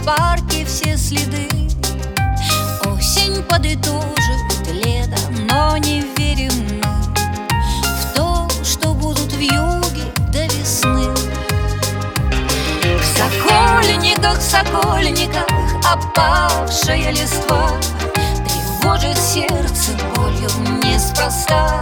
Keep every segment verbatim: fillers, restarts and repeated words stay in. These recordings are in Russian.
в парке все следы. Осень подытожит лето, но не верим мы в то, что будут вьюги до весны. В сокольниках, в сокольниках опавшая листва тревожит сердце болью неспроста.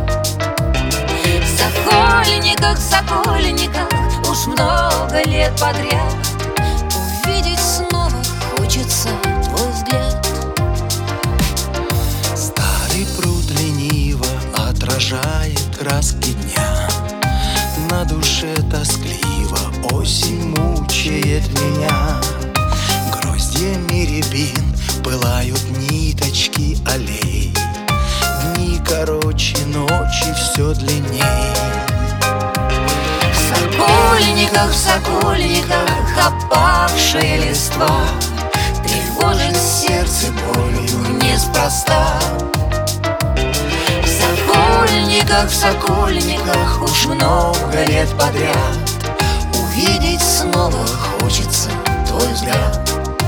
В сокольниках, в сокольниках уж много лет подряд увидеть снова хочется твой взгляд. Старый пруд лениво отражает краски дня. На душе тоскливо осень мучает меня. Гроздьями рябин пылают ниточки аллей. Дни короче, ночи все длинней. В сокольниках, в сокольниках опавшая листва тревожит сердце болью неспроста. В сокольниках, в сокольниках уж много лет подряд увидеть снова хочется твой взгляд.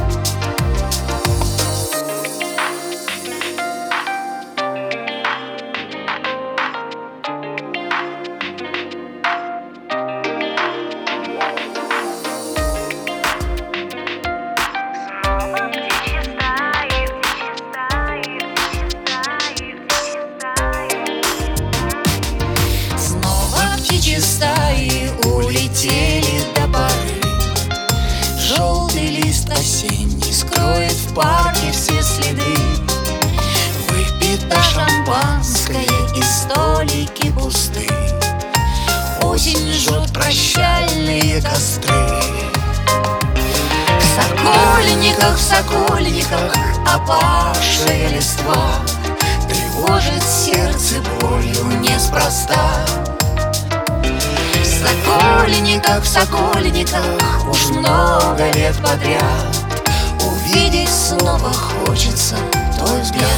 Стаи улетели до поры. Желтый лист осенний скроет в парке все следы. Выпито шампанское и столики пусты. Осень жжет прощальные костры. В сокольниках, в сокольниках опавшая листва тревожит сердце болью неспроста. В сокольниках, в сокольниках уж много лет подряд увидеть снова хочется твой взгляд.